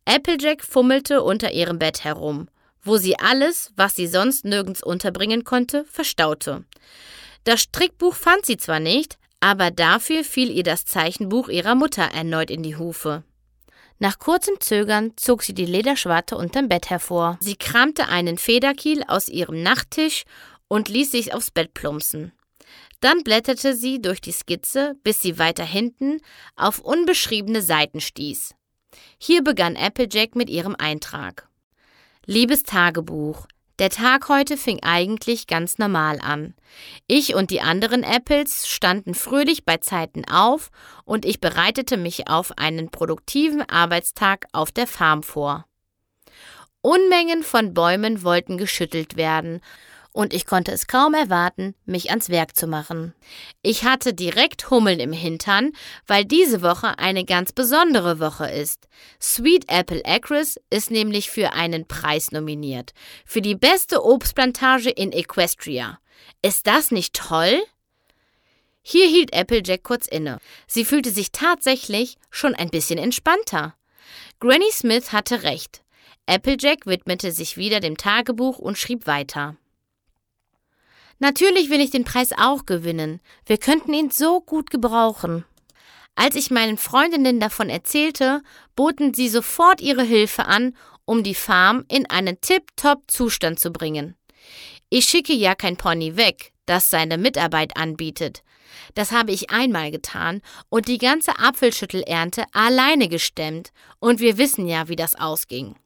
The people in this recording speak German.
Applejack fummelte unter ihrem Bett herum, wo sie alles, was sie sonst nirgends unterbringen konnte, verstaute. Das Strickbuch fand sie zwar nicht, aber dafür fiel ihr das Zeichenbuch ihrer Mutter erneut in die Hufe. Nach kurzem Zögern zog sie die Lederschwarte unterm Bett hervor. Sie kramte einen Federkiel aus ihrem Nachttisch und ließ sich aufs Bett plumpsen. Dann blätterte sie durch die Skizze, bis sie weiter hinten auf unbeschriebene Seiten stieß. Hier begann Applejack mit ihrem Eintrag. Liebes Tagebuch, der Tag heute fing eigentlich ganz normal an. Ich und die anderen Apples standen fröhlich bei Zeiten auf und ich bereitete mich auf einen produktiven Arbeitstag auf der Farm vor. Unmengen von Bäumen wollten geschüttelt werden und ich konnte es kaum erwarten, mich ans Werk zu machen. Ich hatte direkt Hummeln im Hintern, weil diese Woche eine ganz besondere Woche ist. Sweet Apple Acres ist nämlich für einen Preis nominiert, für die beste Obstplantage in Equestria. Ist das nicht toll? Hier hielt Applejack kurz inne. Sie fühlte sich tatsächlich schon ein bisschen entspannter. Granny Smith hatte recht. Applejack widmete sich wieder dem Tagebuch und schrieb weiter. Natürlich will ich den Preis auch gewinnen. Wir könnten ihn so gut gebrauchen. Als ich meinen Freundinnen davon erzählte, boten sie sofort ihre Hilfe an, um die Farm in einen Tip-Top-Zustand zu bringen. Ich schicke ja kein Pony weg, das seine Mitarbeit anbietet. Das habe ich einmal getan und die ganze Apfelschüttelernte alleine gestemmt und wir wissen ja, wie das ausging.